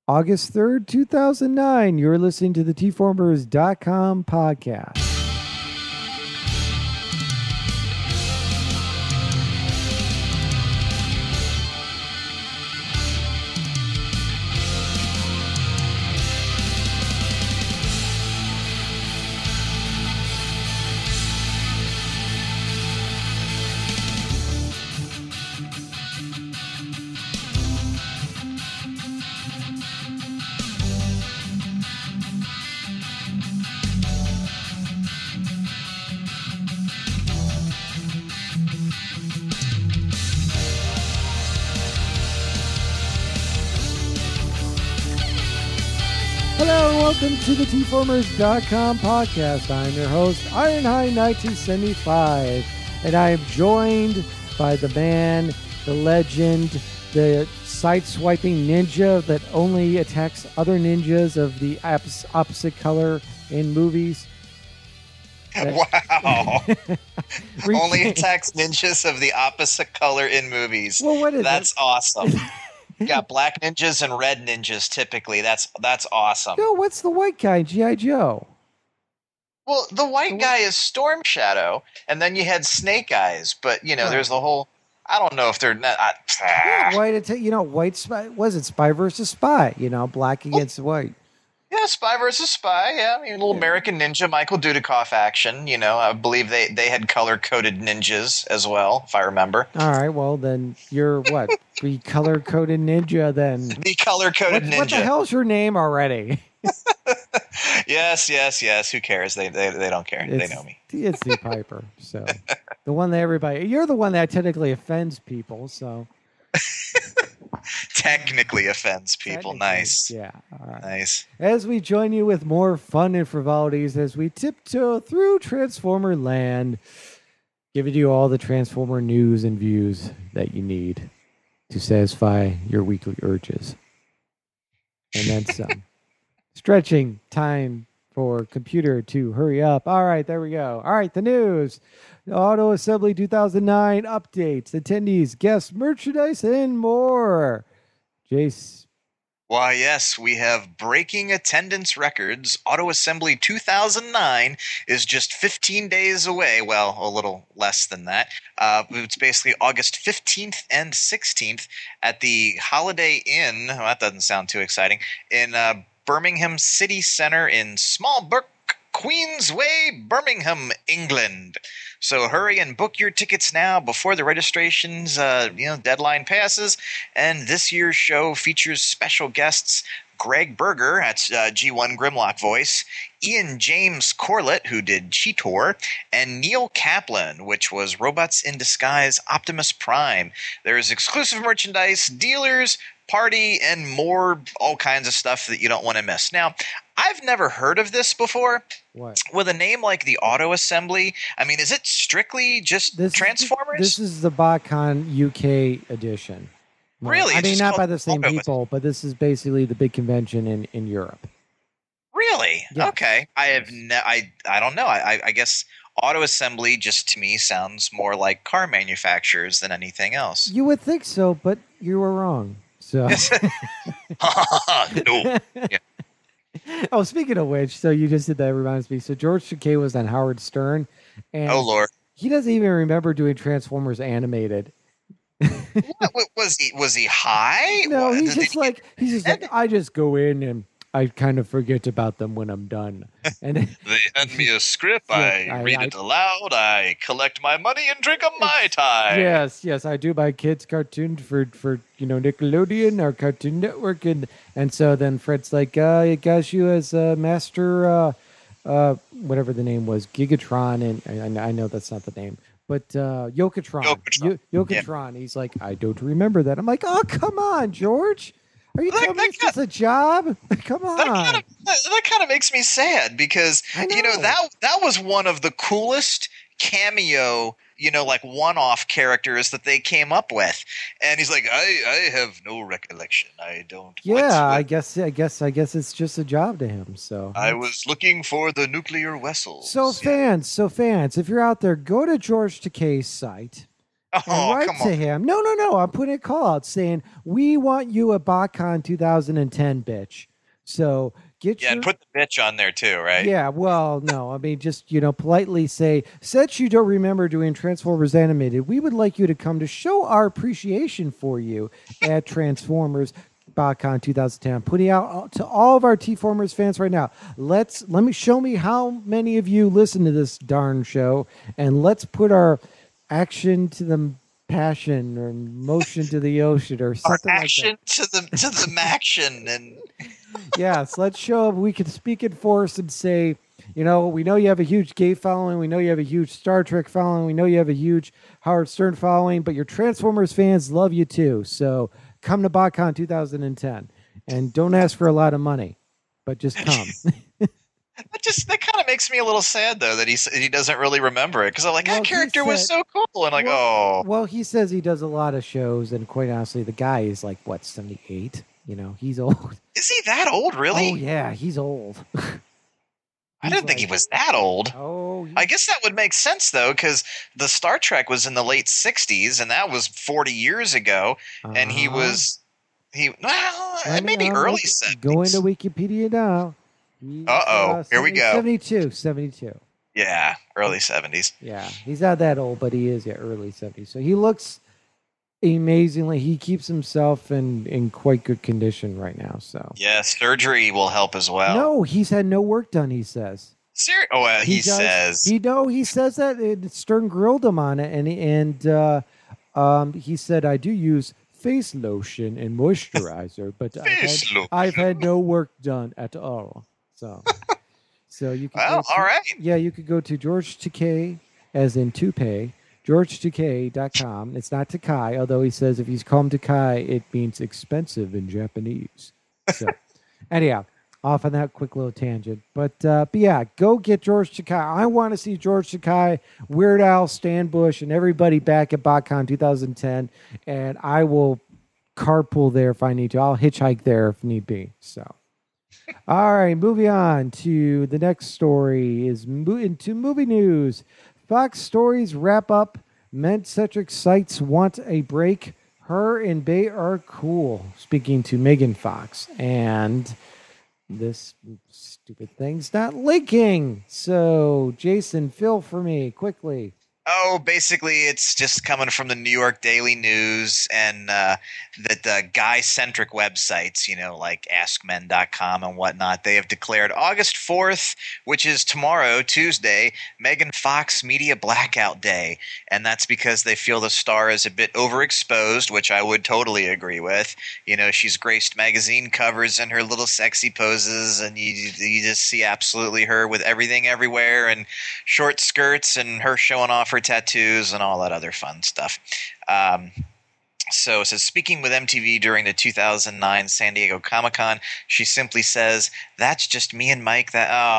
August 3rd, 2009. You're listening to the tformers.com podcast. Hello and welcome to the tformers.com podcast. I'm your host, Ironhide1975, and I am joined by the man, the legend, the side-swiping ninja that only attacks other ninjas of the opposite color in movies. Wow. Only attacks ninjas of the opposite color in movies. Well, what is That's it? awesome. You got black ninjas and red ninjas typically. That's awesome. No, what's the white guy in G.I. Joe? Well, the white guy is Storm Shadow, and then you had Snake Eyes, but there's the whole. I don't know if they're not. White spy. Was it spy versus spy? Black against white. Yeah, spy versus spy. Yeah, a little American Ninja, Michael Dudikoff action. I believe they had color-coded ninjas as well, if I remember. All right, well then you're what? The color-coded ninja then. The color-coded ninja. What the hell's your name already? Yes. Who cares? They don't care. They know me. It's the Piper. So the one that you're the one that technically offends people. So. Technically offends people. Nice. Yeah. All right. Nice. As we join you with more fun and frivolities as we tiptoe through Transformer land, giving you all the Transformer news and views that you need to satisfy your weekly urges. And then some. Stretching time for computer to hurry up. All right, there we go. All right, the news. Auto Assembly 2009 updates, attendees, guests, merchandise, and more. Jace. Why, yes, we have breaking attendance records. Auto Assembly 2009 is just 15 days away. Well, a little less than that. It's basically August 15th and 16th at the Holiday Inn. Well, that doesn't sound too exciting. In Birmingham City Centre in Smallbrook, Queensway, Birmingham, England. So hurry and book your tickets now before the registration's deadline passes. And this year's show features special guests Greg Berger, that's G1 Grimlock voice, Ian James Corlett, who did Cheetor, and Neil Kaplan, which was Robots in Disguise Optimus Prime. There's exclusive merchandise, dealers, party, and more, all kinds of stuff that you don't want to miss. Now, I've never heard of this before. What? With a name like the Auto Assembly, is it strictly just Transformers? This is the BotCon UK edition. Really? Not by the same people, but this is basically the big convention in Europe. Really? Yeah. Okay. I don't know. I guess Auto Assembly just to me sounds more like car manufacturers than anything else. You would think so, but you were wrong. So. No. Yeah. Oh, speaking of which, so you just did that. Reminds me. So George Takei was on Howard Stern, and oh Lord, he doesn't even remember doing Transformers animated. Was he high? No, he's just like I just go in and I kind of forget about them when I'm done. And they hand me a script, I read it aloud, I collect my money and drink a Mai Tai. Yes, I do my kids' cartoon for Nickelodeon or Cartoon Network, and so then Fred's like, I got you as Master, whatever the name was, Gigatron, and I know that's not the name. But Yokotron. Yokotron. Yeah. He's like, I don't remember that. I'm like, oh, come on, George. Are you telling me it's just a job? Come on. That kind of makes me sad because, that was one of the coolest cameo, like one-off characters that they came up with. And he's like, I have no recollection. I don't. Yeah, I guess it's just a job to him. So I was looking for the nuclear vessels. So fans, if you're out there, go to George Takei's site. and Oh, write come on. to him. No. I'm putting a call out saying we want you at BotCon 2010, bitch. So get Yeah, and your put the bitch on there too, right? yeah. Well, no, I mean just politely say since you don't remember doing Transformers Animated, we would like you to come to show our appreciation for you at Transformers. BotCon 2010. I'm putting out to all of our T-Formers fans right now. Let me show me how many of you listen to this darn show, and let's put our action to the passion or motion to the ocean or Our something like that. action to the maction, and Yes, let's show we can speak in force and say, we know you have a huge gay following. We know you have a huge Star Trek following. We know you have a huge Howard Stern following, but your Transformers fans love you too. So come to BotCon 2010 and don't ask for a lot of money, but just come. that kind of makes me a little sad though that he doesn't really remember it because I'm like Well, that he character was said, so cool and like well, oh well, he says he does a lot of shows, and quite honestly, the guy is like, what, 78? He's old. is he that old Oh, really? yeah, he's old. I He's didn't think he like, was that old. oh, I guess that would make sense though because the Star Trek was in the late 60s and that was 40 years ago and he well let me maybe early go into 70s. Wikipedia now. He's Uh-oh, here we go. 72, 72. Yeah, early 70s. Yeah, he's not that old, but he is early 70s. So he looks amazingly. He keeps himself in quite good condition right now. So Yeah, surgery will help as well. no, he's had no work done. He says. Oh, well, he does, says. He says that Stern grilled him on it, and he said I do use face lotion and moisturizer, but I've had no work done at all. So you could Well, all right. Yeah, you could go to George Takei, as in toupee, georgetakei.com. It's not Takai, although he says if he's called Takai, it means expensive in Japanese. So anyhow, off on that quick little tangent. But yeah, go get George Takai. I want to see George Takai, Weird Al, Stan Bush, and everybody back at BotCon 2010, and I will carpool there if I need to. I'll hitchhike there if need be. So. All right, moving on to the next story is into movie news. Fox Stories wrap up. Men-centric sites want a break. Her and Bay are cool. Speaking to Megan Fox. And this stupid thing's not linking. So, Jason, fill for me quickly. Oh, basically, it's just coming from the New York Daily News and the guy-centric websites, like AskMen.com and whatnot. They have declared August 4th, which is tomorrow, Tuesday, Megan Fox Media Blackout Day. And that's because they feel the star is a bit overexposed, which I would totally agree with. She's graced magazine covers in her little sexy poses, and you just see absolutely her with everything everywhere and short skirts and her showing off her tattoos and all that other fun stuff. So it says, speaking with MTV during the 2009 San Diego Comic-Con, she simply says, "That's just me and Mike."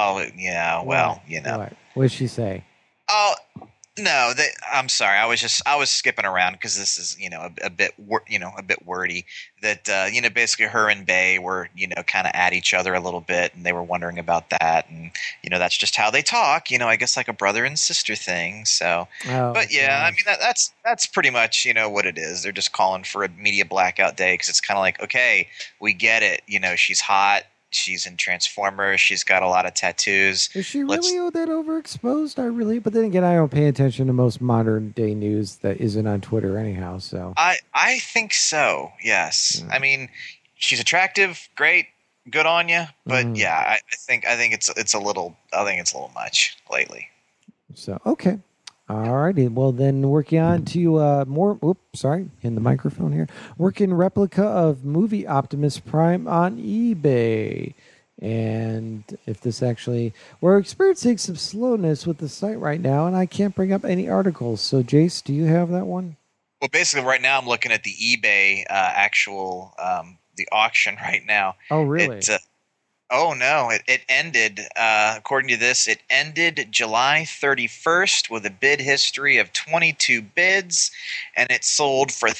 What did she say? Oh, no, I'm sorry. I was skipping around because this is a bit wordy. That basically her and Bay were kind of at each other a little bit, and they were wondering about that, and that's just how they talk. I guess like a brother and sister thing. So, but yeah, I mean that's pretty much what it is. They're just calling for a media blackout day because it's kind of like, okay, we get it. She's hot. She's in Transformers. She's got a lot of tattoos. Is she really that overexposed? But then again, I don't pay attention to most modern day news that isn't on Twitter anyhow. So I think so. Yes. I mean, she's attractive, great, good on you. But yeah, I think it's a little much lately. So okay. All righty. Well, then working on to more. Oops, sorry, in the microphone here. Working replica of movie Optimus Prime on eBay. And if this actually, we're experiencing some slowness with the site right now, and I can't bring up any articles. So, Jace, do you have that one? Well, basically, right now I'm looking at the eBay actual the auction right now. Oh, really? Oh, no. It ended, according to this, it ended July 31st with a bid history of 22 bids, and it sold for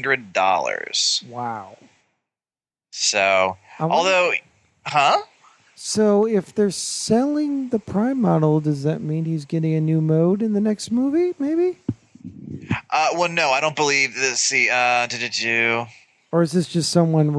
$35,100. Wow. So, although, huh? So if they're selling the Prime model, does that mean he's getting a new mode in the next movie? Maybe, Well, no, I don't believe this. See, or is this just someone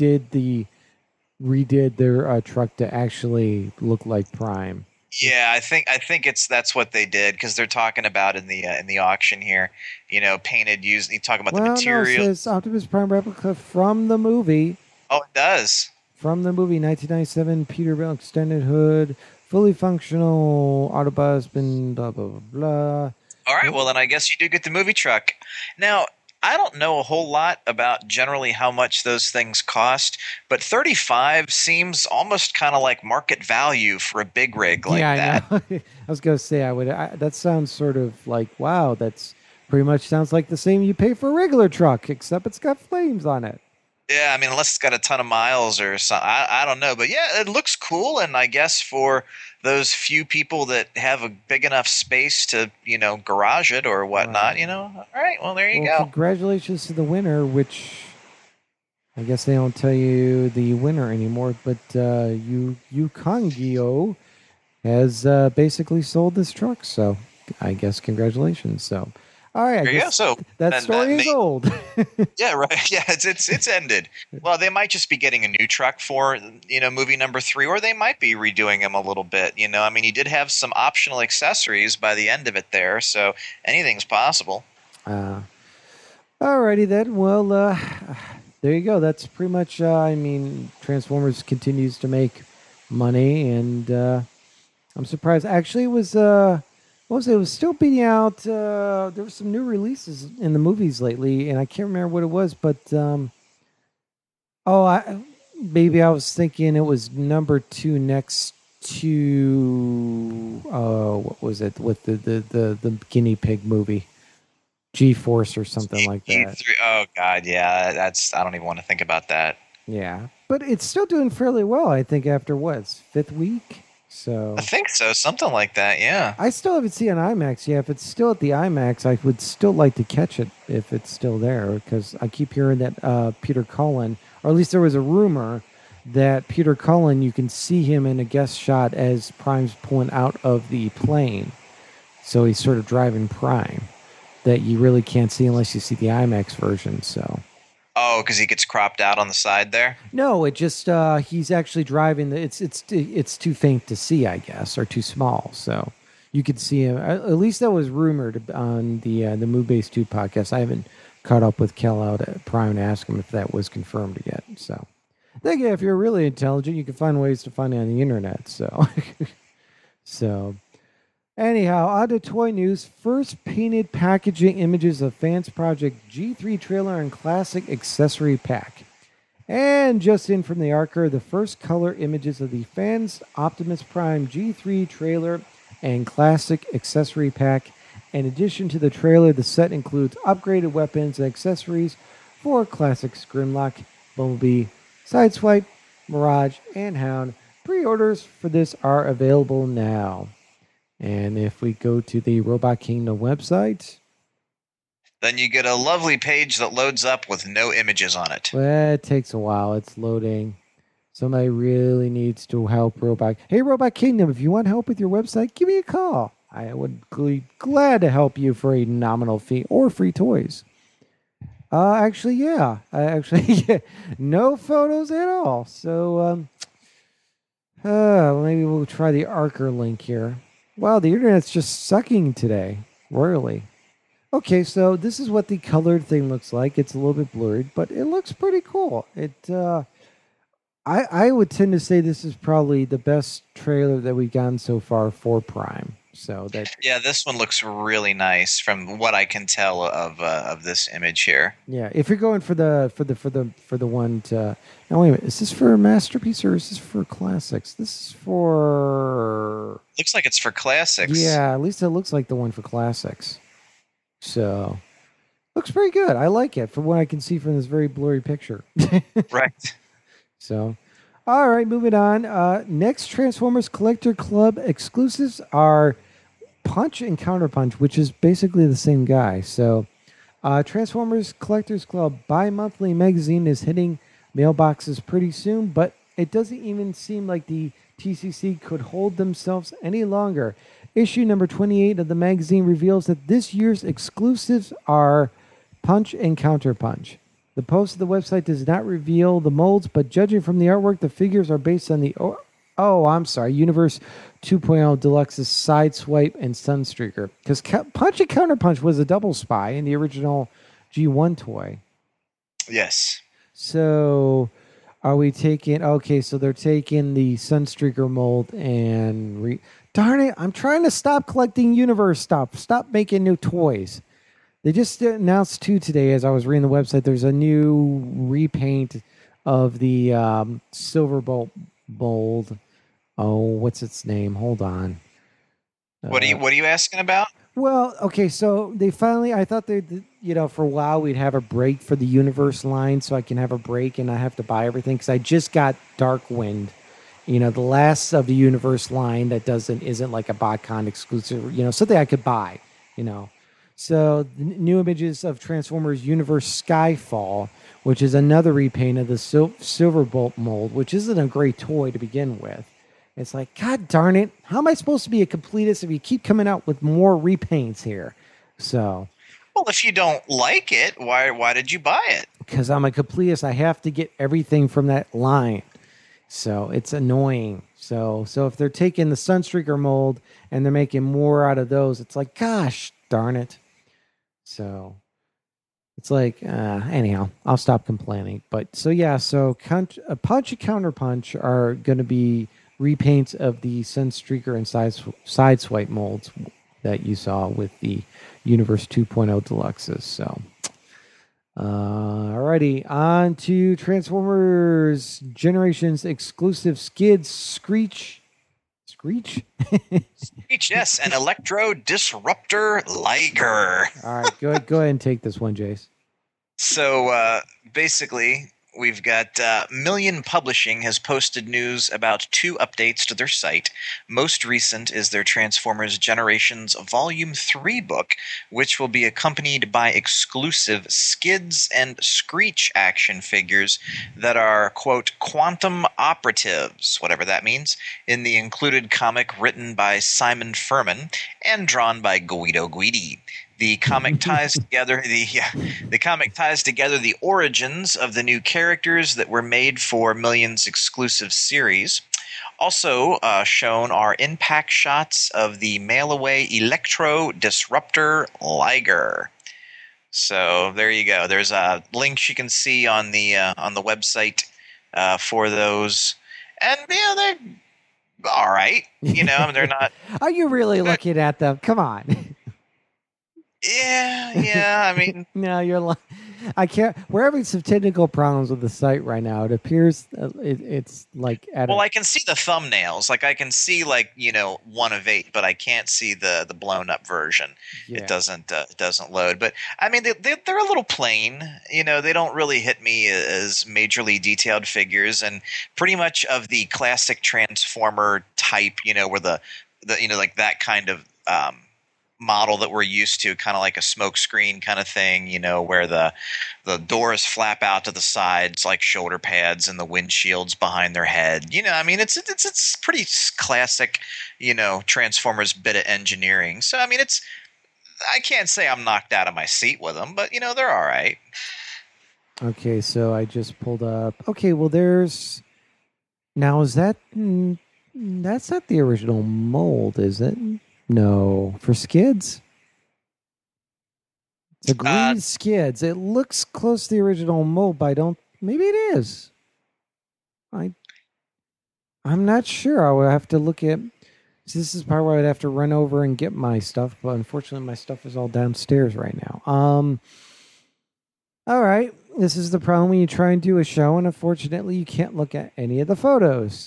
redid their truck to actually look like Prime? yeah, I think that's what they did because they're talking about in the auction here, painted using. You talk about the Well, no, it material. says Optimus Prime replica from the movie. Oh, it does. From the movie 1997, Peterbilt extended hood, fully functional Autobus, been blah, blah, blah, blah. All right, well then I guess you do get the movie truck. Now, I don't know a whole lot about generally how much those things cost, but 35 seems almost kind of like market value for a big rig like Yeah, that. I know. I was going to say, that sounds sort of like, wow, that's pretty much sounds like the same you pay for a regular truck, except it's got flames on it. Yeah, I mean, unless it's got a ton of miles or something, I don't know. But yeah, it looks cool, and I guess for those few people that have a big enough space to, garage it or whatnot, Right. All right, well, there you Well, go. congratulations to the winner, which I guess they don't tell you the winner anymore, but Yukongyo has basically sold this truck. So I guess congratulations. So, all right, I There you go. guess So that then story is old. yeah, right. Yeah, it's ended. Well, they might just be getting a new truck for movie number 3, or they might be redoing him a little bit. I mean, he did have some optional accessories by the end of it there, so anything's possible. All righty then. Well, there you go. That's pretty much. I mean, Transformers continues to make money, and I'm surprised. Actually, it was. What was it? It was still beating out. There were some new releases in the movies lately, and I can't remember what it was. But maybe I was thinking it was number 2 next to. What was it with the guinea pig movie? G-Force or something like that. E3, oh God, yeah, I don't even want to think about that. Yeah, but it's still doing fairly well. I think after what's 5th week. So I think so, something like that. Yeah. I still haven't seen an IMAX yet. If it's still at the IMAX, I would still like to catch it if it's still there because I keep hearing that Peter Cullen, or at least there was a rumor that Peter Cullen, you can see him in a guest shot as Prime's pulling out of the plane. So he's sort of driving Prime that you really can't see unless you see the IMAX version. So. Oh, because he gets cropped out on the side there. No, it just he's actually driving. It's too faint to see, I guess, or too small. So you could see him. At least that was rumored on the MovieBase 2 podcast. I haven't caught up with Kel out at Prime to ask him if that was confirmed yet. So, then again, if you're really intelligent, you can find ways to find it on the internet. So, so. Anyhow, on to toy news. First painted packaging images of Fans Project G3 trailer and classic accessory pack. And just in from the Archer, the first color images of the Fans Optimus Prime G3 trailer and classic accessory pack. In addition to the trailer, the set includes upgraded weapons and accessories for classics Grimlock, Bumblebee, Sideswipe, Mirage, and Hound. Pre-orders for this are available now. And if we go to the Robot Kingdom website, then you get a lovely page that loads up with no images on it. Well, it takes a while. It's loading. Somebody really needs to help Robot. Hey, Robot Kingdom, if you want help with your website, give me a call. I would be glad to help you for a nominal fee or free toys. Actually, yeah. Yeah. No photos at all. So, maybe we'll try the Archer link here. Wow, the internet's just sucking today, royally. Okay, so this is what the colored thing looks like. It's a little bit blurred, but it looks pretty cool. I would tend to say this is probably the best trailer that we've gotten so far for Prime. So that Yeah, this one looks really nice from what I can tell of this image here. yeah, if you're going for the one to now wait a minute, is this for Masterpiece or is this for Classics? This is for Looks like it's for classics. yeah, at least it looks like the one for Classics. So looks pretty good. I like it from what I can see from this very blurry picture. Right. So, all right, moving on. Next Transformers Collector Club exclusives are Punch and Counterpunch, which is basically the same guy. So, Transformers Collectors Club bi-monthly magazine is hitting mailboxes pretty soon, but it doesn't even seem like the TCC could hold themselves any longer. Issue number 28 of the magazine reveals that this year's exclusives are Punch and Counterpunch. The post of the website does not reveal the molds, but judging from the artwork, the figures are based on the Universe 2.0 Deluxe's Sideswipe and Sunstreaker. Because Punch and Counterpunch was a double spy in the original G1 toy. Yes. So are we taking... Okay, so they're taking the Sunstreaker mold and... Darn it, I'm trying to stop collecting Universe stuff. Stop making new toys. They just announced two today as I was reading the website. There's a new repaint of the Silverbolt mold. Oh, what's its name? Hold on. What are you asking about? Well, okay, so they finally, I thought for a while we'd have a break for the Universe line so I can have a break and I have to buy everything because I just got Darkwind. The last of the Universe line that isn't like a BotCon exclusive, something I could buy, So the new images of Transformers Universe Skyfall, which is another repaint of the Silverbolt mold, which isn't a great toy to begin with. It's like, God darn it, how am I supposed to be a completist if you keep coming out with more repaints here? So, well, if you don't like it, why did you buy it? Because I'm a completist, I have to get everything from that line. So it's annoying. So if they're taking the Sunstreaker mold and they're making more out of those, it's like, gosh darn it. So it's like, anyhow, I'll stop complaining. But so Punch and Counterpunch are going to be repaints of the Sunstreaker and Sideswipe molds that you saw with the Universe 2.0 Deluxes. So, alrighty, on to Transformers Generations exclusive Skid Screech. Screech, yes, an Electro Disruptor Liger. All right, go ahead and take this one, Jace. So basically, we've got Million Publishing has posted news about 2 updates to their site. Most recent is their Transformers Generations Volume 3 book, which will be accompanied by exclusive Skids and Screech action figures that are, quote, quantum operatives, whatever that means, in the included comic written by Simon Furman and drawn by Guido Guidi. The comic ties together the origins of the new characters that were made for Million's exclusive series. Also shown are impact shots of the mail-away Electro Disruptor Liger. So there you go. There's links you can see on the website for those, and they're all right. They're not. Are you really looking at them? Come on. Yeah. I mean, no, you're lying. I can't. We're having some technical problems with the site right now. It appears it's like I can see the thumbnails. Like I can see 1 of 8, but I can't see the blown up version. Yeah. It doesn't load. But I mean, they're a little plain. They don't really hit me as majorly detailed figures, and pretty much of the classic Transformer type. Where the like that kind of model that we're used to, kind of like a smoke screen kind of thing, where the doors flap out to the sides like shoulder pads and the windshields behind their head. I mean, it's pretty classic, Transformers bit of engineering. So I mean, I can't say I'm knocked out of my seat with them, but they're all right. Okay, so I just pulled up. Okay, well, that's not the original mold, is it? No, for Skids. It's a green Skids. It looks close to the original mold, but maybe it is. I'm not sure. I would have to look at. This is part where I'd have to run over and get my stuff, but unfortunately, my stuff is all downstairs right now. All right. This is the problem when you try and do a show, and unfortunately, you can't look at any of the photos.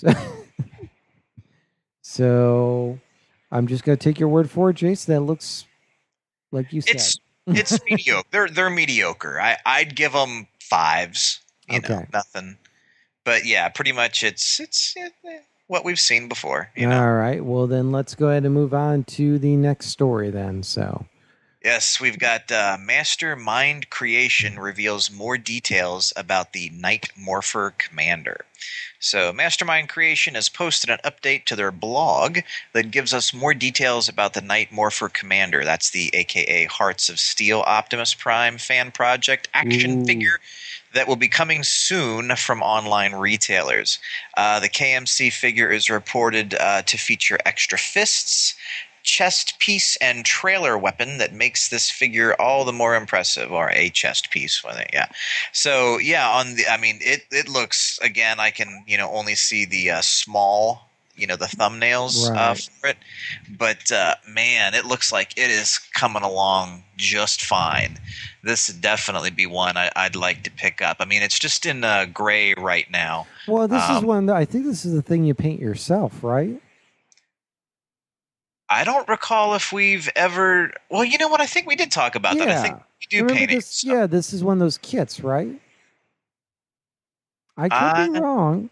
So I'm just going to take your word for it, Jason. That looks like you said. It's mediocre. They're mediocre. I'd give them 5s. Nothing. But yeah, pretty much it's what we've seen before. All right. Well, then let's go ahead and move on to the next story then. So Yes, we've got Mastermind Creation reveals more details about the Night Morpher Commander. So, Mastermind Creation has posted an update to their blog that gives us more details about the Night Morpher Commander. That's the AKA Hearts of Steel Optimus Prime fan project action Ooh. figure that will be coming soon from online retailers. The KMC figure is reported to feature extra fists, chest piece, and trailer weapon that makes this figure all the more impressive, or a chest piece with it. Yeah. So yeah, it looks, again, I can only see the small, the thumbnails Right. for it, but man, it looks like it is coming along just fine. This would definitely be one I'd like to pick up. I mean, it's just in gray right now. Well, this is Um, one that I think this is the thing you paint yourself, right? I don't recall if we've ever. Well, you know what? I think we did talk about that. I think Yeah. we do Remember paint it. this? So Yeah, this is one of those kits, right? I could be I wrong.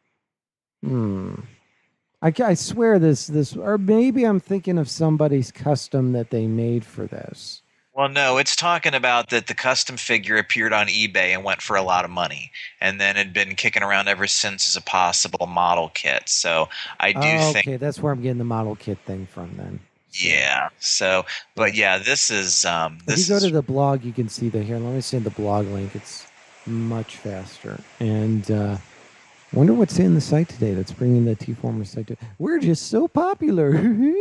I swear this, or maybe I'm thinking of somebody's custom that they made for this. Well, no, it's talking about that the custom figure appeared on eBay and went for a lot of money, and then had been kicking around ever since as a possible model kit. So I do Oh, think, okay, that's where I'm getting the model kit thing from then. So, yeah. So, but yeah, this is if you go to the blog, you can see that here. Let me send the blog link. It's much faster. And wonder what's in the site today that's bringing the T-Former site to. We're just so popular.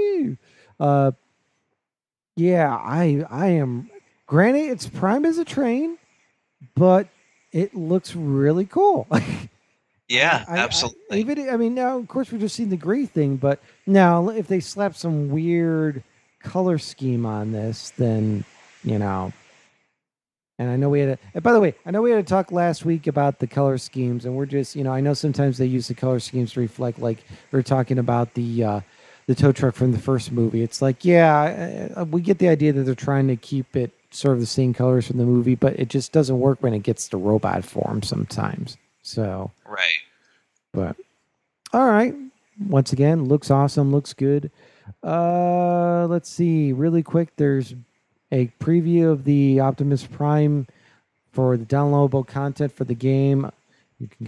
Yeah, I am. Granted, it's prime as a train, but it looks really cool. yeah, I absolutely. even I mean now of course we've just seen the gray thing, but now if they slap some weird color scheme on this, then you know. And I know we had a. And by the way, I know we had a talk last week about the color schemes, and we're just I know sometimes they use the color schemes to reflect, like we are talking about the tow truck from the first movie. It's like, yeah, we get the idea that they're trying to keep it sort of the same colors from the movie, but it just doesn't work when it gets to robot form sometimes. So, Right. but all right. Once again, looks awesome, looks good. Let's see, really quick. There's a preview of the Optimus Prime for the downloadable content for the game. You can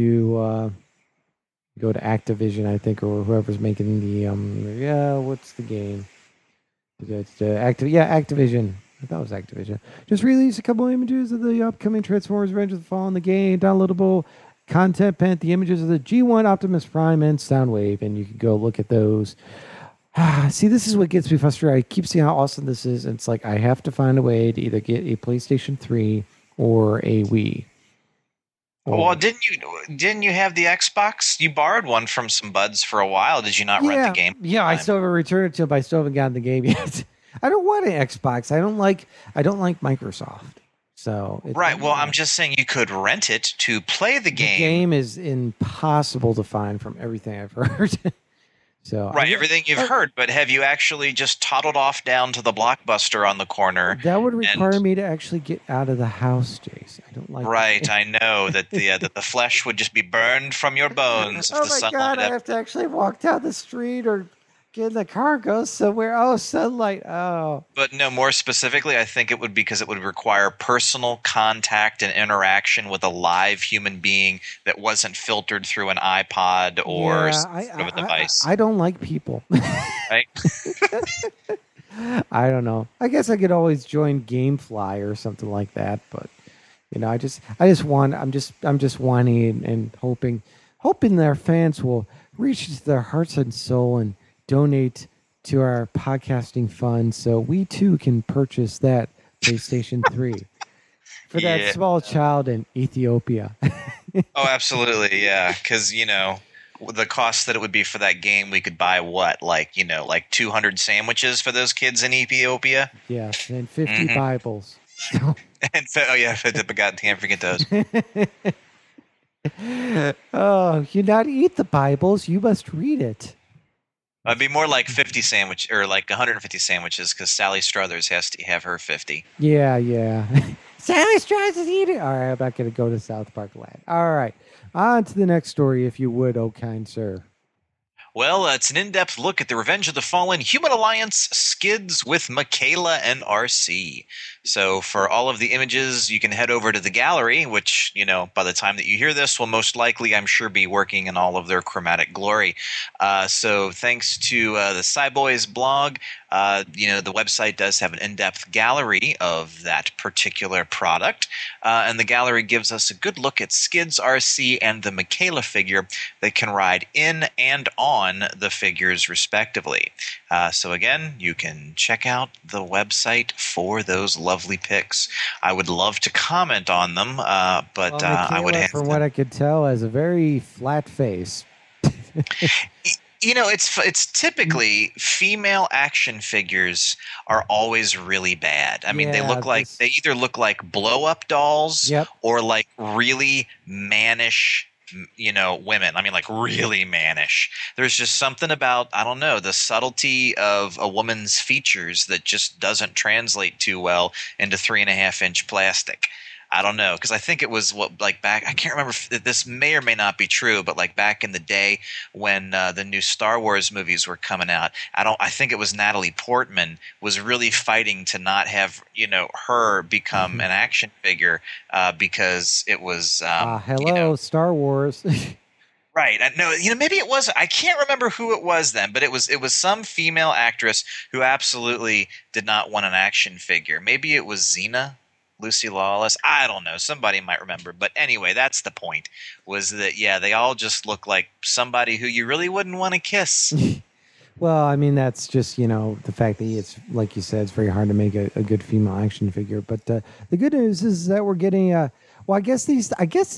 go to Activision, I think, or whoever's making the what's the game? It's Activision. I thought it was Activision. Just released a couple images of the upcoming Transformers Revenge of the Fallen, the game, downloadable content pent, the images of the G1 Optimus Prime and Soundwave, and you can go look at those. See, this is what gets me frustrated. I keep seeing how awesome this is, and it's like I have to find a way to either get a PlayStation 3 or a Wii. Well, didn't you have the Xbox? You borrowed one from some buds for a while. Did you not rent the game? Yeah. I still haven't returned it to him, but I still haven't gotten the game yet. I don't want an Xbox. I don't like Microsoft. So Right. Well, I'm just saying you could rent it to play the the game. game is impossible to find from everything I've heard. So Right, everything you've heard, but have you actually just toddled off down to the Blockbuster on the corner? That would require me to actually get out of the house, Jace. I don't like Right, I know that the flesh would just be burned from your bones if Oh the my sunlight. god, I have to actually walk down the street or get in the car, go somewhere. Oh, sunlight. Oh. But no, more specifically, I think it would because it would require personal contact and interaction with a live human being that wasn't filtered through an iPod or Yeah, some sort of a device. I don't like people. Right? I don't know. I guess I could always join GameFly or something like that, but I just want I'm just wanting and hoping their fans will reach into their hearts and soul and donate to our podcasting fund so we too can purchase that PlayStation 3 for that Yeah. small child in Ethiopia. Oh, absolutely, yeah. Because the cost that it would be for that game, we could buy what, like 200 sandwiches for those kids in Ethiopia. Yes, and 50 Mhm. Bibles. And so, oh yeah, can't forget those. Oh, you not eat the Bibles, you must read it. It'd be more like 50 sandwich or like 150 sandwiches because Sally Struthers has to have her 50. Yeah. Sally tries to eat it. All right, I'm not going to go to South Park Land. All right, on to the next story, if you would, oh kind sir. Well, it's an in-depth look at the Revenge of the Fallen Human Alliance skids with Michaela and RC. So for all of the images, you can head over to the gallery, which, by the time that you hear this, will most likely, I'm sure, be working in all of their chromatic glory. So thanks to the Cyboys blog, the website does have an in-depth gallery of that particular product. And the gallery gives us a good look at Skids RC and the Michaela figure that can ride in and on the figures respectively. So again, you can check out the website for those lovely pics. I would love to comment on them, but Michaela, I would have from what I could tell, has a very flat face. It's typically female action figures are always really bad. I mean, they either look like blow up dolls, yep, or like really mannish, women. I mean, like really mannish. There's just something about, I don't know, the subtlety of a woman's features that just doesn't translate too well into 3.5-inch plastic. I don't know, because I think it was back. I can't remember if this may or may not be true, but like back in the day when the new Star Wars movies were coming out, I think it was Natalie Portman was really fighting to not have her become an action figure because it was Star Wars. Right. No, maybe it was. I can't remember who it was then, but it was some female actress who absolutely did not want an action figure. Maybe it was Xena. Lucy Lawless. I don't know. Somebody might remember. But anyway, that's the point, was that, they all just look like somebody who you really wouldn't want to kiss. Well, I mean, that's just, the fact that it's, like you said, it's very hard to make a good female action figure. But the good news is that we're getting, I guess these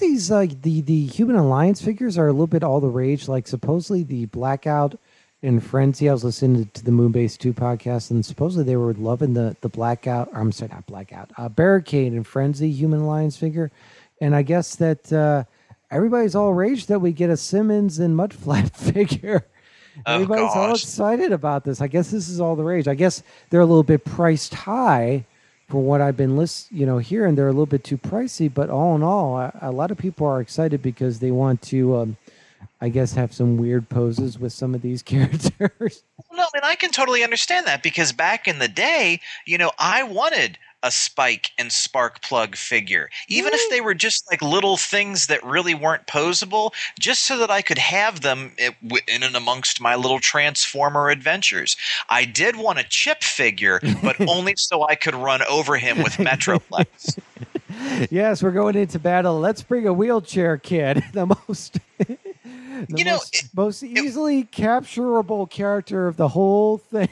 the Human Alliance figures are a little bit all the rage. Like supposedly the Blackout and Frenzy, I was listening to the Moonbase 2 podcast, and supposedly they were loving the Blackout. I'm sorry, not Blackout. Barricade and Frenzy Human Alliance figure, and I guess that everybody's all raged that we get a Simmons and Mudflap figure. Everybody's all excited about this. I guess this is all the rage. I guess they're a little bit priced high for what I've been hearing. They're a little bit too pricey, but all in all, a lot of people are excited because they want to. I guess have some weird poses with some of these characters. No, and I can totally understand that because back in the day, I wanted a Spike and Sparkplug figure, even if they were just like little things that really weren't posable, just so that I could have them in and amongst my little Transformer adventures. I did want a Chip figure, but only so I could run over him with Metroplex. Yes, we're going into battle. Let's bring a wheelchair kid. The most easily capturable character of the whole thing.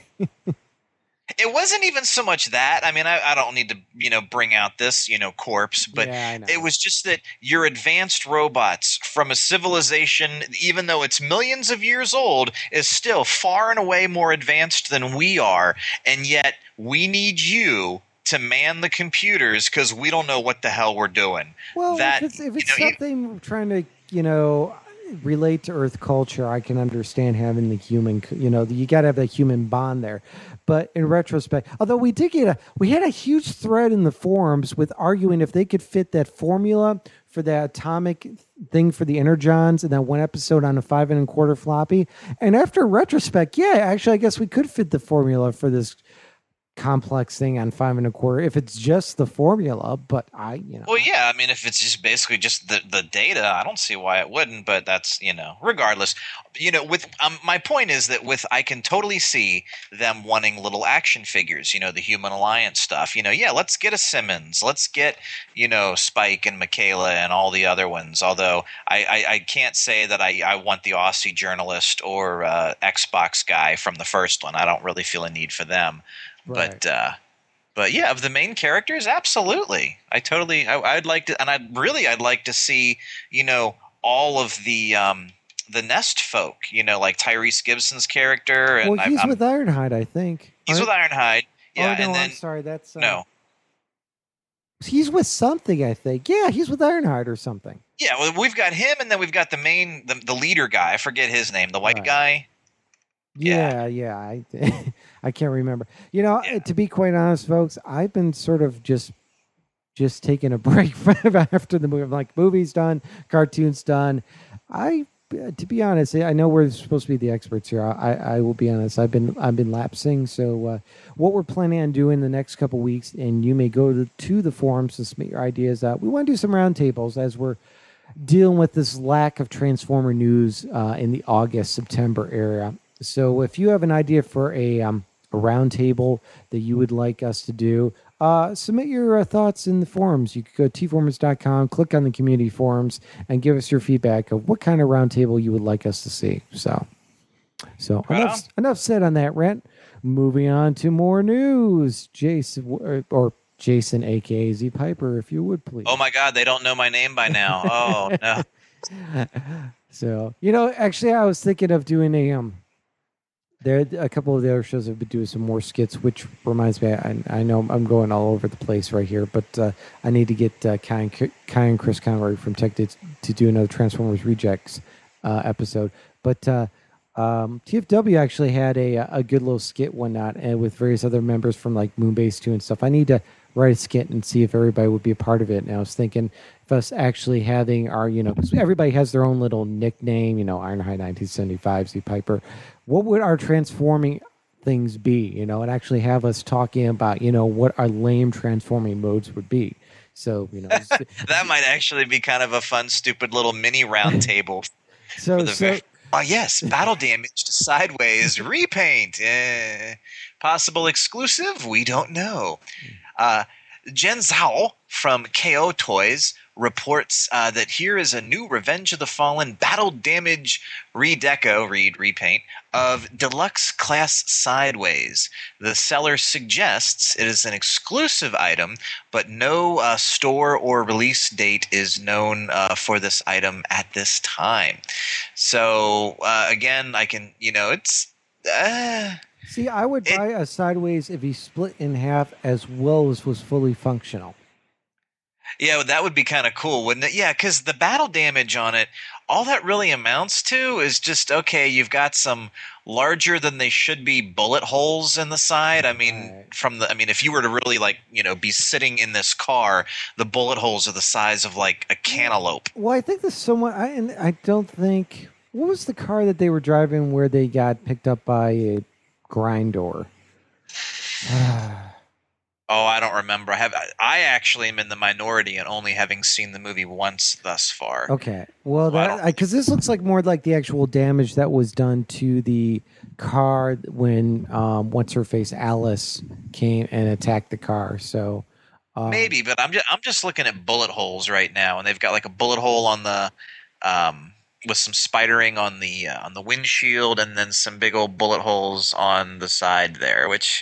It wasn't even so much that. I mean, I don't need to, bring out this, corpse, but it was just that your advanced robots from a civilization, even though it's millions of years old, is still far and away more advanced than we are. And yet we need you to man the computers because we don't know what the hell we're doing. Well, if it's something trying to, relate to Earth culture, I can understand having the human, you got to have that human bond there. But in retrospect, although we had a huge thread in the forums with arguing if they could fit that formula for the atomic thing for the Energons in that one episode on a 5 1/4 floppy. And after retrospect, actually, I guess we could fit the formula for this complex thing on 5 1/4 if it's just the formula, but well, yeah, I mean, if it's just basically just the data, I don't see why it wouldn't, but that's regardless, with my point is that I can totally see them wanting little action figures, the Human Alliance stuff, let's get a Simmons, let's get Spike and Michaela and all the other ones, although I can't say that I want the Aussie journalist or Xbox guy from the first one. I don't really feel a need for them. Right. But yeah, of the main characters, absolutely. I'd like to, and I'd like to see, all of the Nest folk, like Tyrese Gibson's character. And well, he's with Ironhide, I think. He's with Ironhide. Yeah, and then I'm sorry, that's no. He's with something, I think. Yeah, he's with Ironhide or something. Yeah, well, we've got him, and then we've got the leader guy. I forget his name, the white guy. Yeah. I can't remember. To be quite honest, folks, I've been sort of just taking a break after the movie. I'm like, movie's done, cartoon's done. I to be honest, I know we're supposed to be the experts here. I will be honest. I've been lapsing. So what we're planning on doing the next couple weeks, and you may go to the forums to submit your ideas. We want to do some roundtables as we're dealing with this lack of Transformer news in the August September area. So if you have an idea for a roundtable that you would like us to do, submit your thoughts in the forums. You could go to tforums.com, click on the community forums, and give us your feedback of what kind of roundtable you would like us to see. So enough said on that rant. Moving on to more news. Jason, or Jason, aka Z Piper, if you would please. Oh my God, they don't know my name by now. Oh no. So, actually, I was thinking of doing a couple of the other shows have been doing some more skits, which reminds me, I know I'm going all over the place right here, but I need to get Kai and Chris Conroy from Tech to do another Transformers Rejects episode. But TFW actually had a good little skit one night, and with various other members from like Moonbase 2 and stuff. I need to write a skit and see if everybody would be a part of it. And I was thinking if us actually having our, because everybody has their own little nickname, Ironhide 1975, Z Piper. What would our transforming things be, and actually have us talking about, what our lame transforming modes would be. So, that might actually be kind of a fun, stupid little mini round table. Yes, battle damage to sideways repaint. Possible exclusive? We don't know. Jen Zhao from KO Toys reports that here is a new Revenge of the Fallen battle damage repaint of deluxe class sideways. The seller suggests it is an exclusive item, but no store or release date is known for this item at this time. So again, I can, it's. See, I would buy a sideways if he split in half as well as was fully functional. Yeah, that would be kind of cool, wouldn't it? Yeah, because the battle damage on it, all that really amounts to is just, okay, you've got some larger than they should be bullet holes in the side. I mean, if you were to really be sitting in this car, the bullet holes are the size of like a cantaloupe. Well, I think there's someone, I don't think, what was the car that they were driving where they got picked up by a Grindor? Oh, I don't remember. I actually am in the minority and only having seen the movie once thus far. Okay. Well, because this looks like more like the actual damage that was done to the car when what's her face Alice came and attacked the car. So maybe, but I'm just looking at bullet holes right now, and they've got like a bullet hole on the with some spidering on the windshield, and then some big old bullet holes on the side there. Which,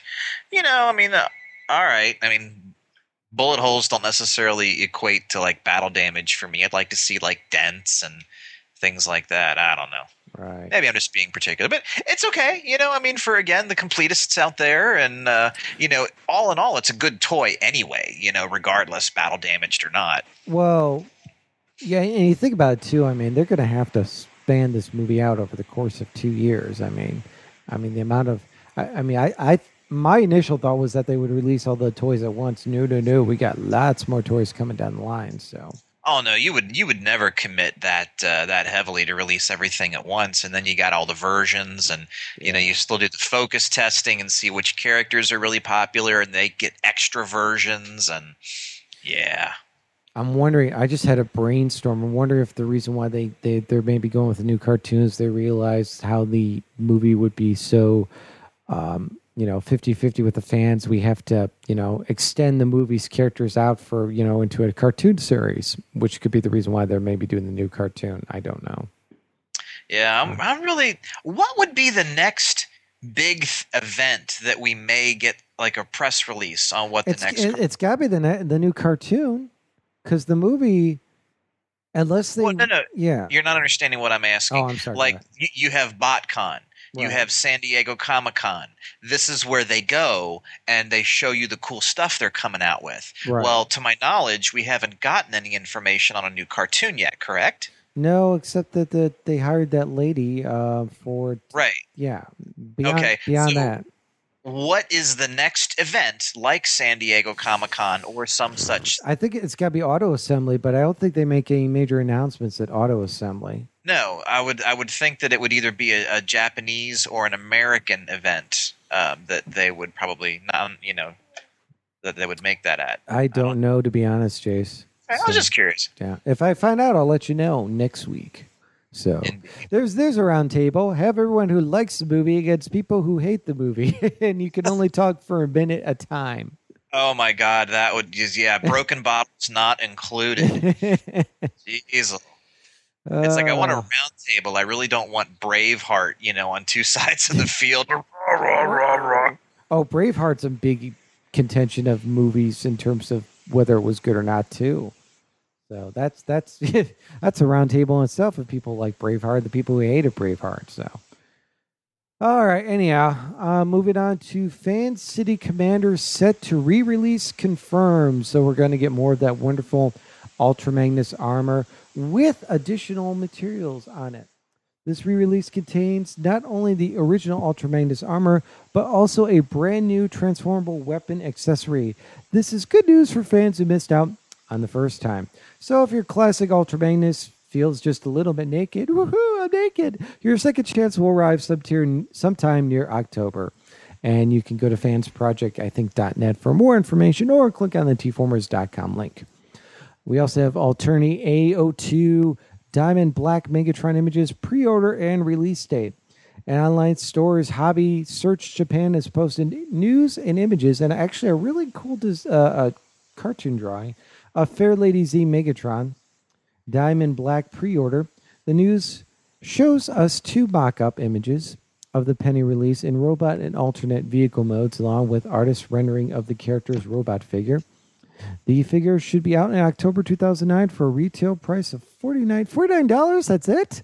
all right. I mean, bullet holes don't necessarily equate to like battle damage for me. I'd like to see like dents and things like that. I don't know. Right. Maybe I'm just being particular, but it's okay. For again, the completists out there, and all in all, it's a good toy anyway. Regardless, battle damaged or not. Well, yeah, and you think about it too. I mean, they're going to have to span this movie out over the course of 2 years. I mean, the amount of, my initial thought was that they would release all the toys at once. No. We got lots more toys coming down the line. So. Oh no, you would never commit that heavily to release everything at once, and then you got all the versions, and you still do the focus testing and see which characters are really popular, and they get extra versions, and yeah. I'm wondering. I just had a brainstorm. I'm wondering if the reason why they're maybe going with the new cartoons, they realized how the movie would be so. 50-50 with the fans. We have to, extend the movie's characters out for, into a cartoon series, which could be the reason why they're maybe doing the new cartoon. I don't know. Yeah, I'm really. What would be the next big event that we may get like a press release on? What it's got to be the new cartoon, because the movie. Unless they. Well, no. Yeah. You're not understanding what I'm asking. Oh, I'm sorry. Like you have BotCon. You have San Diego Comic-Con. This is where they go, and they show you the cool stuff they're coming out with. Right. Well, to my knowledge, we haven't gotten any information on a new cartoon yet, correct? No, except that they hired that lady for... Right. Yeah. Beyond that. what is the next event like San Diego Comic-Con or some such? I think it's got to be Auto Assembly, but I don't think they make any major announcements at Auto Assembly. No, I would think that it would either be a Japanese or an American event that they would probably not, that they would make that at. I don't know, to be honest, Jace. I was just curious. Yeah, if I find out, I'll let you know next week. So Indeed. there's a round table. Have everyone who likes the movie against people who hate the movie, and you can only talk for a minute at a time. Oh my God, that would just broken bottles not included. Jeez. It's like I want a round table. I really don't want Braveheart, on two sides of the field. Oh, Braveheart's a big contention of movies in terms of whether it was good or not, too. So that's that's a round table in itself of people like Braveheart, the people who hated Braveheart. So, all right. Anyhow, moving on to Fan City Commander set to re-release confirmed. So we're going to get more of that wonderful Ultra Magnus armor with additional materials on it. This re-release contains not only the original Ultra Magnus armor, but also a brand new transformable weapon accessory. This is good news for fans who missed out on the first time. So if your classic Ultra Magnus feels just a little bit naked, woohoo, I'm naked, your second chance will arrive sometime near October. And you can go to fansproject.net for more information or click on the tformers.com link. We also have Alterni AO2 Diamond Black Megatron images, pre-order and release date. And online stores Hobby Search Japan has posted news and images, and actually a really cool cartoon drawing of Fair Lady Z Megatron Diamond Black pre-order. The news shows us two mock-up images of the Penny release in robot and alternate vehicle modes, along with artist rendering of the character's robot figure. The figure should be out in October 2009 for a retail price of $49. That's it?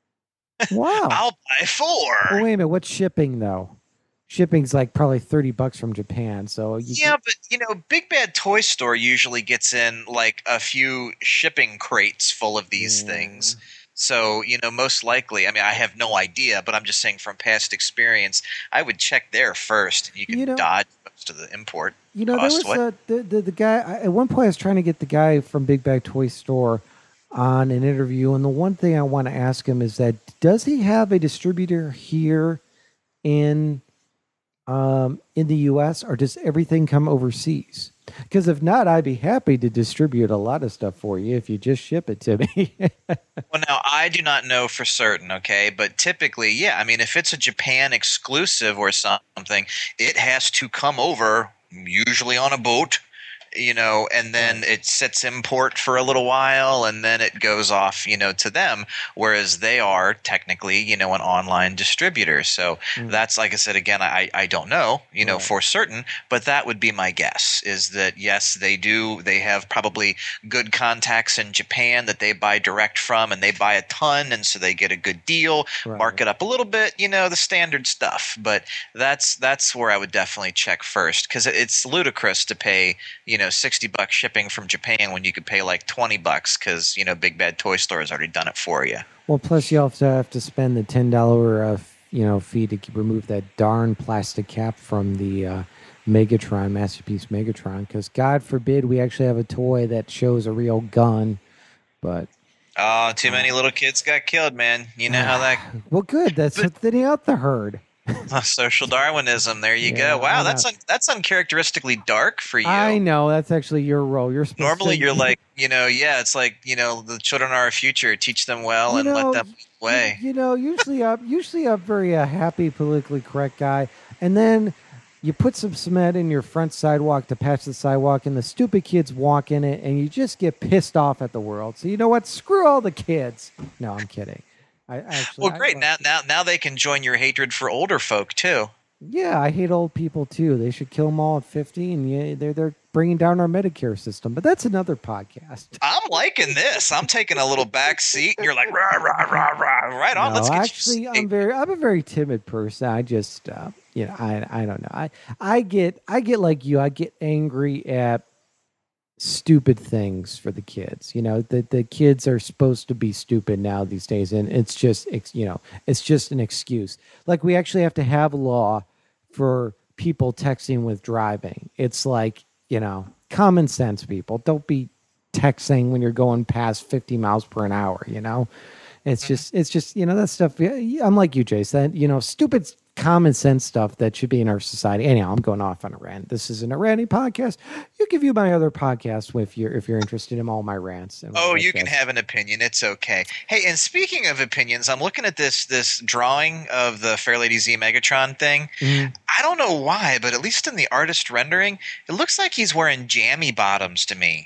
Wow. I'll buy 4. Oh, wait a minute. What's shipping, though? Shipping's like probably $30 from Japan. So but Big Bad Toy Store usually gets in like a few shipping crates full of these things. So, most likely, I mean, I have no idea, but I'm just saying from past experience, I would check there first. And you can dodge most of the import. There was the guy, at one point I was trying to get the guy from Big Bad Toy Store on an interview, and the one thing I want to ask him is that, does he have a distributor here in the U.S., or does everything come overseas? Because if not, I'd be happy to distribute a lot of stuff for you if you just ship it to me. Well, now, I do not know for certain, okay? But typically, yeah, I mean, if it's a Japan exclusive or something, it has to come over, usually on a boat, and then it sits import for a little while, and then it goes off, to them, whereas they are technically, an online distributor. So that's, like I said, again, I don't know, for certain, but that would be my guess, is that, yes, they do. They have probably good contacts in Japan that they buy direct from, and they buy a ton, and so they get a good deal, mark it up a little bit, the standard stuff. But that's where I would definitely check first, because it's ludicrous to pay, $60 shipping from Japan when you could pay like $20 because Big Bad Toy Store has already done it for you. Well, plus you also have to spend the $10 fee to remove that darn plastic cap from the Megatron, Masterpiece Megatron, because God forbid we actually have a toy that shows a real gun. But too many little kids got killed, man. You know how that. Well, good. That's thinning out the herd. Social Darwinism. There you go. Wow, that's uncharacteristically dark for you. I know. That's actually your role. You're supposed normally to, you're like, it's like, the children are our future. Teach them well and let them play. Usually I'm very happy, politically correct guy, and then you put some cement in your front sidewalk to patch the sidewalk, and the stupid kids walk in it, and you just get pissed off at the world. So you know what? Screw all the kids. No, I'm kidding. Great. Now they can join your hatred for older folk too. Yeah, I hate old people too. They should kill them all at 50, and they're bringing down our Medicare system. But that's another podcast. I'm liking this. I'm taking a little back seat, and you're like, rah, rah, rah, rah. Right on. No, let's get actually, I'm a very timid person. I just, I don't know. I get like you. I get angry at stupid things for the kids. The kids are supposed to be stupid now these days, and it's just an excuse. Like, we actually have to have a law for people texting with driving. It's like, common sense, people. Don't be texting when you're going past 50 miles per an hour, It's just, that stuff. Yeah, I'm like you, Jason. Stupid common sense stuff that should be in our society. Anyhow, I'm going off on a rant. This isn't a ranting podcast. You can view my other podcast if you're interested in all my rants. Oh, you can have an opinion. It's okay. Hey, and speaking of opinions, I'm looking at this drawing of the Fairlady Z Megatron thing. Mm-hmm. I don't know why, but at least in the artist rendering, it looks like he's wearing jammy bottoms to me.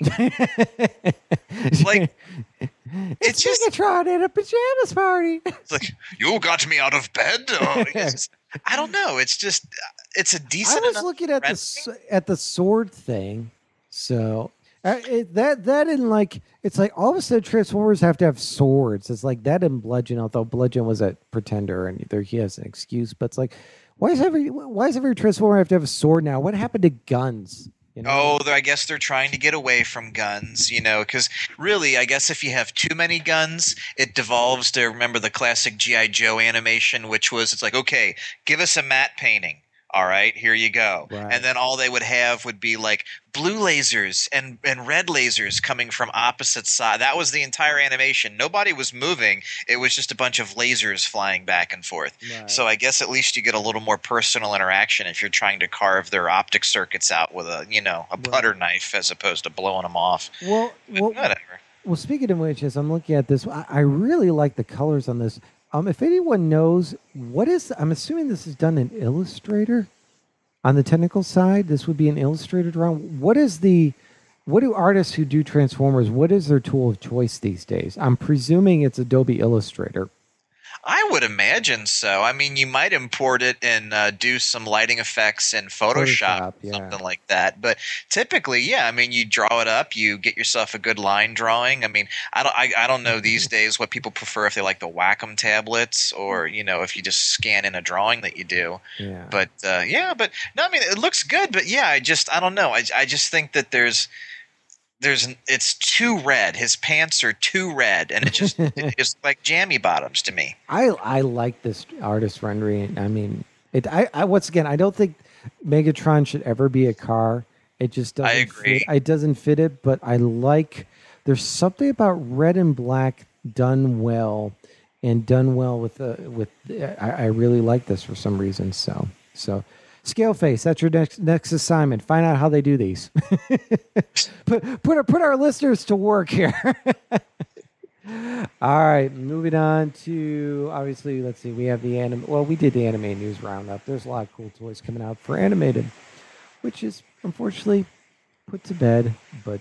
Like, it's just Megatron at a pajamas party. It's like, you got me out of bed? Oh, I don't know. It's just, it's a decent. I was looking at the sword thing, so that in like, it's like all of a sudden Transformers have to have swords. It's like that in Bludgeon, although Bludgeon was a pretender and he has an excuse. But it's like, why does every Transformer have to have a sword now? What happened to guns? Oh, I guess they're trying to get away from guns, because really, I guess if you have too many guns, it devolves to, remember the classic G.I. Joe animation, which was, it's like, okay, give us a matte painting. All right, here you go. Right. And then all they would have would be like blue lasers and red lasers coming from opposite sides. That was the entire animation. Nobody was moving. It was just a bunch of lasers flying back and forth. Right. So I guess at least you get a little more personal interaction if you're trying to carve their optic circuits out with a butter knife as opposed to blowing them off. Well, whatever. Well, speaking of which, as I'm looking at this, I really like the colors on this. If anyone knows I'm assuming this is done in Illustrator on the technical side. This would be an Illustrator drawing. What do artists who do Transformers, what is their tool of choice these days? I'm presuming it's Adobe Illustrator. I would imagine so. I mean, you might import it and do some lighting effects in Photoshop something like that. But typically, yeah, I mean, you draw it up, you get yourself a good line drawing. I mean, I don't know these days what people prefer, if they like the Wacom tablets or, if you just scan in a drawing that you do. Yeah. But, but no, I mean, it looks good. But, yeah, I don't know. I just think that it's too red. His pants are too red, and it's like jammy bottoms to me. I like this artist rendering. I mean, I once again, I don't think Megatron should ever be a car. It just doesn't. I agree. It doesn't fit it, but I like. There's something about red and black done well, and done well with. I really like this for some reason. So. Scaleface, that's your next assignment. Find out how they do these. put our listeners to work here. All right, moving on to, obviously, let's see, we have the anime. Well, we did the anime news roundup. There's a lot of cool toys coming out for animated, which is unfortunately put to bed, but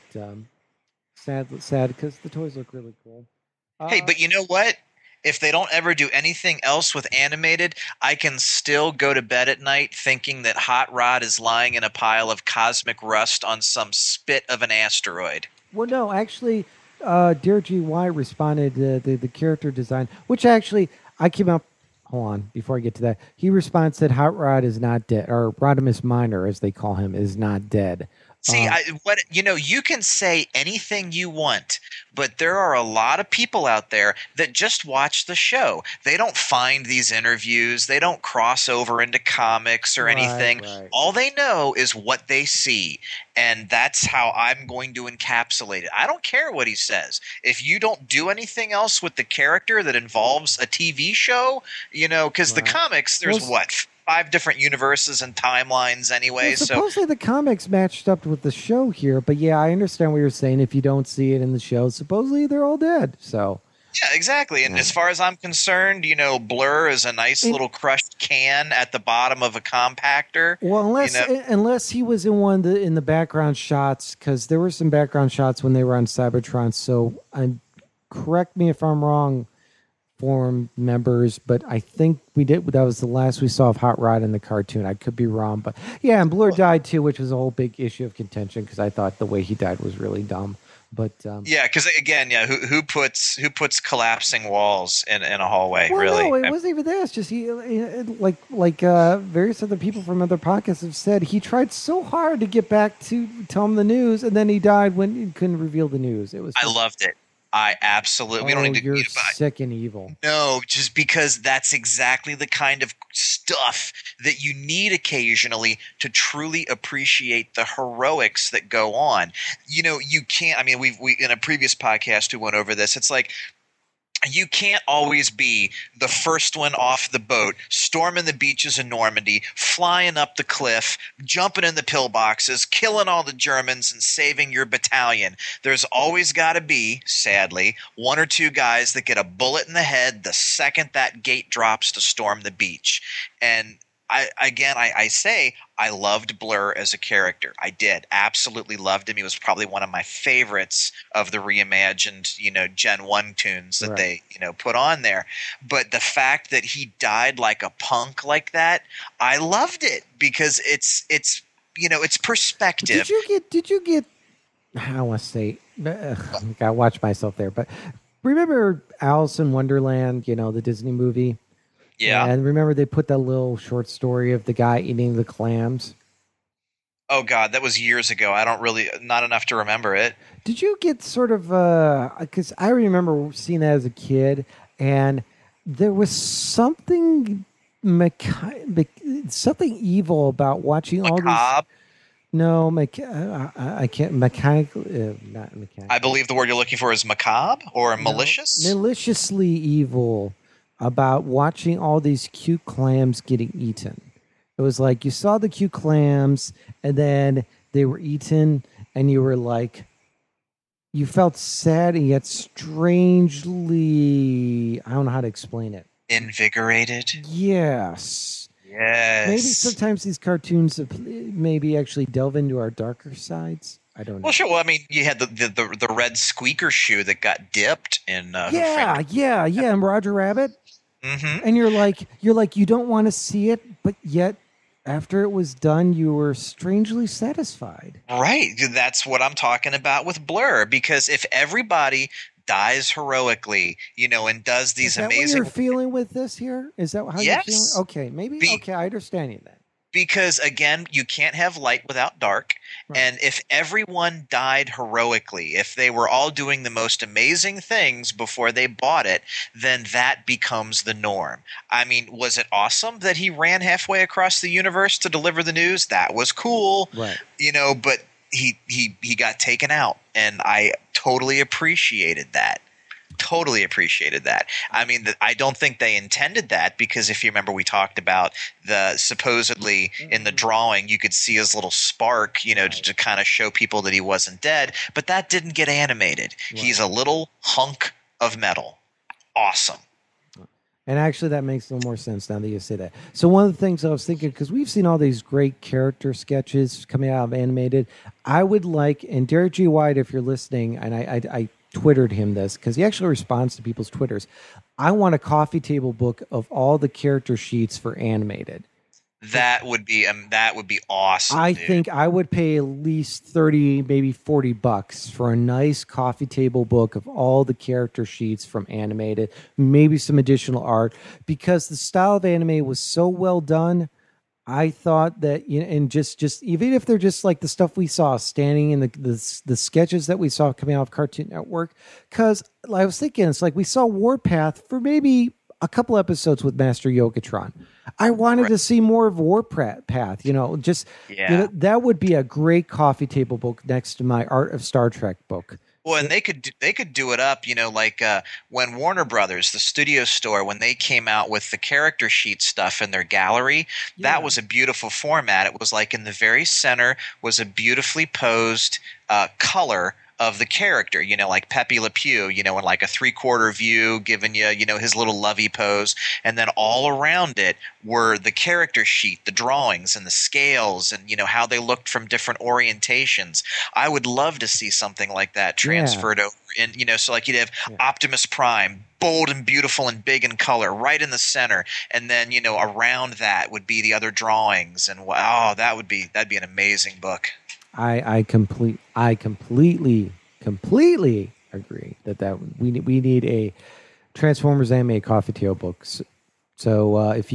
sad because the toys look really cool. Hey, but you know what? If they don't ever do anything else with animated, I can still go to bed at night thinking that Hot Rod is lying in a pile of cosmic rust on some spit of an asteroid. Well, no, actually, Derek G. White responded to the character design, which actually I came up. Hold on, before I get to that, he responds that Hot Rod is not dead, or Rodimus Minor, as they call him, is not dead. See, you can say anything you want, but there are a lot of people out there that just watch the show. They don't find these interviews. They don't cross over into comics or anything. Right. All they know is what they see, and that's how I'm going to encapsulate it. I don't care what he says. If you don't do anything else with the character that involves a TV show, because the comics, there's 5 different universes and timelines anyway. Well, supposedly the comics matched up with the show here, but yeah, I understand what you're saying. If you don't see it in the show, supposedly they're all dead. So yeah, exactly. And as far as I'm concerned, Blur is a nice little crushed can at the bottom of a compactor. Well, unless he was in in the background shots, because there were some background shots when they were on Cybertron. So correct me if I'm wrong, forum members, but I think that was the last we saw of Hot Rod in the cartoon. I could be wrong, but yeah, and Blur died too, which was a whole big issue of contention because I thought the way he died was really dumb. But because again, who puts collapsing walls in a hallway? Well, really, no, it wasn't even that. It's just he, like various other people from other podcasts have said, he tried so hard to get back to tell him the news, and then he died when he couldn't reveal the news. I loved it. I absolutely. We don't need to. You're sick and evil. No, just because that's exactly the kind of stuff that you need occasionally to truly appreciate the heroics that go on. You can't. I mean, we in a previous podcast we went over this. It's like you can't always be the first one off the boat, storming the beaches of Normandy, flying up the cliff, jumping in the pillboxes, killing all the Germans, and saving your battalion. There's always got to be, sadly, one or two guys that get a bullet in the head the second that gate drops to storm the beach. And I say I loved Blur as a character. I did. Absolutely loved him. He was probably one of my favorites of the reimagined, Gen 1 tunes that they, put on there. But the fact that he died like a punk like that, I loved it because it's perspective. Did you get I want to say I gotta watch myself there, but remember Alice in Wonderland, the Disney movie? Yeah. And remember they put that little short story of the guy eating the clams? Oh, God, that was years ago. Not enough to remember it. Did you get sort of, because I remember seeing that as a kid, and there was something something evil about watching all these. No, I can't. Mechanical, not mechanical. I believe the word you're looking for is macabre or malicious? Maliciously evil about watching all these cute clams getting eaten. It was like you saw the cute clams and then they were eaten and you were like, you felt sad and yet strangely, I don't know how to explain it. Invigorated? Yes. Yes. Maybe sometimes these cartoons maybe actually delve into our darker sides. I don't know. Well, sure. Well, I mean, you had the red squeaker shoe that got dipped in. Yeah, and Roger Rabbit. Mm-hmm. And you're like, you don't want to see it, but yet after it was done, you were strangely satisfied. Right. That's what I'm talking about with Blur. Because if everybody dies heroically, and does these amazing. Is that what you're feeling with this here? Is that how you're feeling? Okay, maybe. Okay, I understand you then. Because, again, you can't have light without dark. Right. And if everyone died heroically, if they were all doing the most amazing things before they bought it, then that becomes the norm. I mean, was it awesome that he ran halfway across the universe to deliver the news? That was cool. Right. But he got taken out, and I totally appreciated that. Totally appreciated that. I mean, I don't think they intended that because if you remember, we talked about the supposedly in the drawing, you could see his little spark, to kind of show people that he wasn't dead. But that didn't get animated. Right. He's a little hunk of metal. Awesome. And actually, that makes a little more sense now that you say that. So one of the things I was thinking, because we've seen all these great character sketches coming out of animated, I would like, and Derek G. White, if you're listening, and I Twittered him this because he actually responds to people's Twitters. I want a coffee table book of all the character sheets for animated. That would be awesome. I think I would pay at least $30, maybe $40 for a nice coffee table book of all the character sheets from animated, maybe some additional art, because the style of anime was so well done. I thought that, and just even if they're just like the stuff we saw standing in the sketches that we saw coming out of Cartoon Network, because I was thinking, it's like we saw Warpath for maybe a couple episodes with Master Yogotron. I wanted to see more of Warpath, that would be a great coffee table book next to my Art of Star Trek book. Well, and they could do it up, like when Warner Brothers, the studio store, when they came out with the character sheet stuff in their gallery, that was a beautiful format. It was like in the very center was a beautifully posed color of the character, like Pepe Le Pew, in like a 3/4 view, giving you, his little lovey pose. And then all around it were the character sheet, the drawings and the scales and, how they looked from different orientations. I would love to see something like that transferred over. And, so like you'd have Optimus Prime, bold and beautiful and big in color, right in the center. And then, around that would be the other drawings. And that'd be an amazing book. I completely agree that we need a Transformers anime coffee table book. So if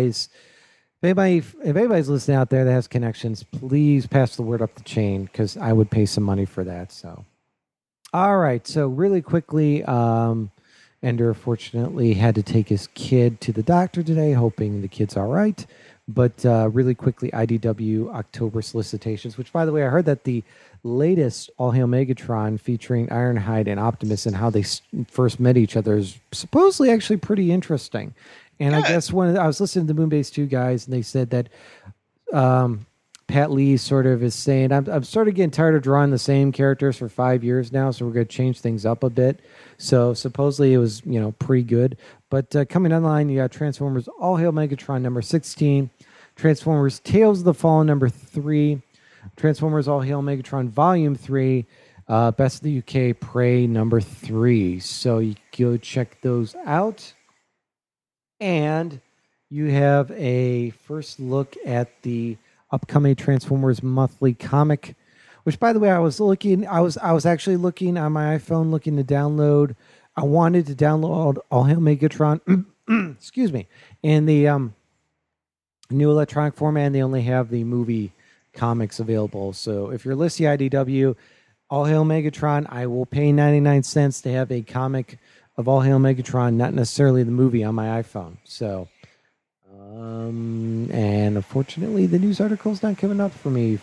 anybody's listening out there that has connections, please pass the word up the chain because I would pay some money for that. So All right. So really quickly, Ender fortunately had to take his kid to the doctor today, hoping the kid's all right. But really quickly, IDW October solicitations, which, by the way, I heard that the latest All Hail Megatron featuring Ironhide and Optimus and how they first met each other is supposedly actually pretty interesting. And Good. I guess I was listening to the Moonbase 2 guys, and they said that Pat Lee sort of is saying, I'm sort of getting tired of drawing the same characters for 5 years now, so we're going to change things up a bit. So supposedly it was, pretty good. But coming online, you got Transformers All Hail Megatron number 16, Transformers Tales of the Fallen number 3, Transformers All Hail Megatron Volume 3, Best of the UK Prey number 3. So you go check those out. And you have a first look at the upcoming Transformers monthly comic, which, by the way, I was actually looking on my iPhone, looking to download. I wanted to download All Hail Megatron, excuse me, in the new electronic format, and they only have the movie comics available. So if you're listing IDW, All Hail Megatron, I will pay 99 cents to have a comic of All Hail Megatron, not necessarily the movie, on my iPhone. So, and unfortunately, the news article's not coming up for me.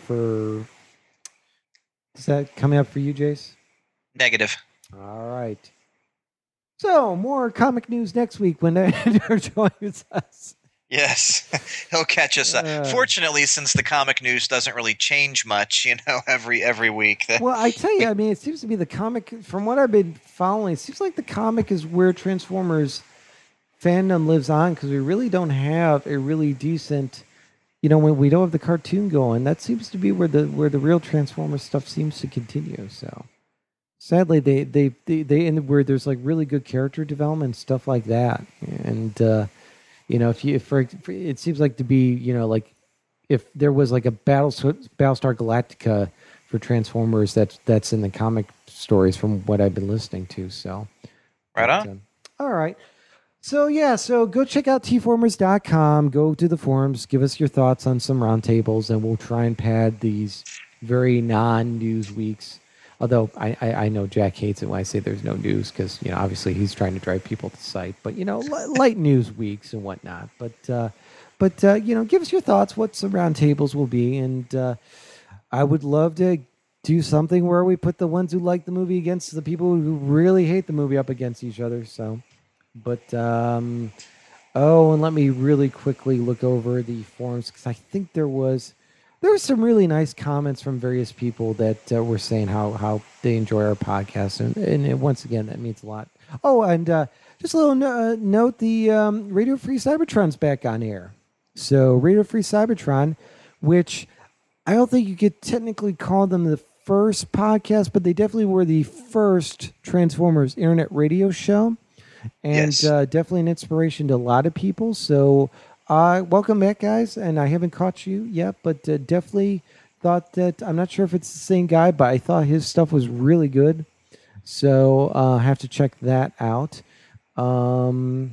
Is that coming up for you, Jace? Negative. All right. So, more comic news next week when Ender joins us. Yes, he'll catch us up. Fortunately, since the comic news doesn't really change much, every week. Well, I tell you, it seems to be the comic, from what I've been following, it seems like the comic is where Transformers fandom lives on, because we really don't have a really decent, when we don't have the cartoon going, that seems to be where the real Transformers stuff seems to continue. So sadly, they where there's like really good character development, stuff like that, and if it seems like to be, like if there was like a Battlestar Galactica for Transformers, that's in the comic stories from what I've been listening to. So, right on. All right. So go check out tformers.com, go to the forums, give us your thoughts on some roundtables, and we'll try and pad these very non-news weeks. Although I know Jack hates it when I say there's no news, because obviously he's trying to drive people to the site. But light news weeks and whatnot. But give us your thoughts. What some roundtables will be, and I would love to do something where we put the ones who like the movie against the people who really hate the movie up against each other. So, and let me really quickly look over the forums, because I think there were some really nice comments from various people that were saying how they enjoy our podcast. And once again, that means a lot. Oh, and just a little note, the Radio Free Cybertron's back on air. So Radio Free Cybertron, which I don't think you could technically call them the first podcast, but they definitely were the first Transformers internet radio show. And yes. Definitely an inspiration to a lot of people. So welcome back, guys. And I haven't caught you yet, but definitely thought that, I'm not sure if it's the same guy, but I thought his stuff was really good. So I have to check that out. I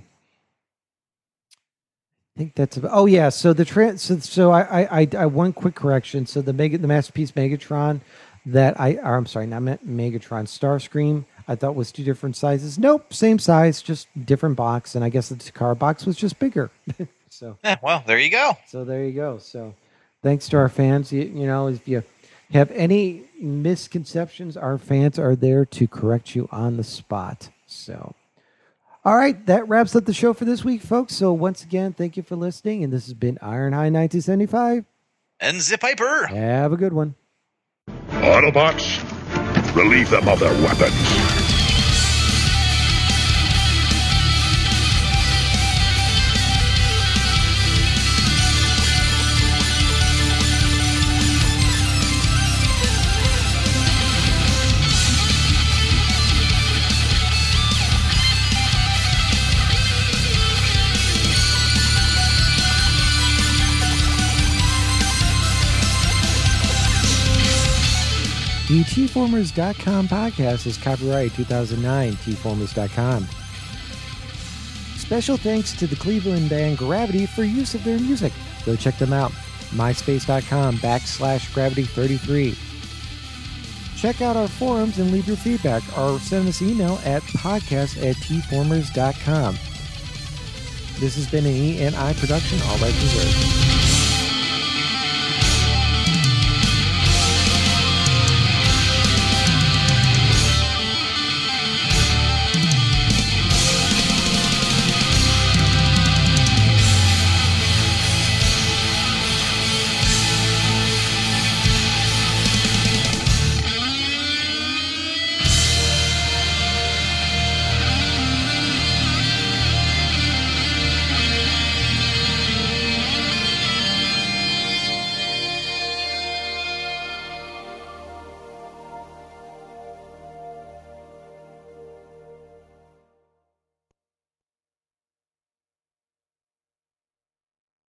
think that's about, oh yeah. So I one quick correction. So the Masterpiece Megatron I'm sorry, not Megatron, Starscream, I thought was two different sizes. Nope, same size, just different box. And I guess the Takara box was just bigger. So well, there you go. So thanks to our fans. If you have any misconceptions, our fans are there to correct you on the spot. So, all right, that wraps up the show for this week, folks. So once again, thank you for listening. And this has been Ironhide 1975. And Zip Piper. Have a good one. Autobots, relieve them of their weapons. The Tformers.com podcast is copyright 2009, Tformers.com. Special thanks to the Cleveland band Gravity for use of their music. Go check them out. MySpace.com/Gravity33. Check out our forums and leave your feedback or send us email at podcast@tformers.com. This has been an E&I production, all rights reserved.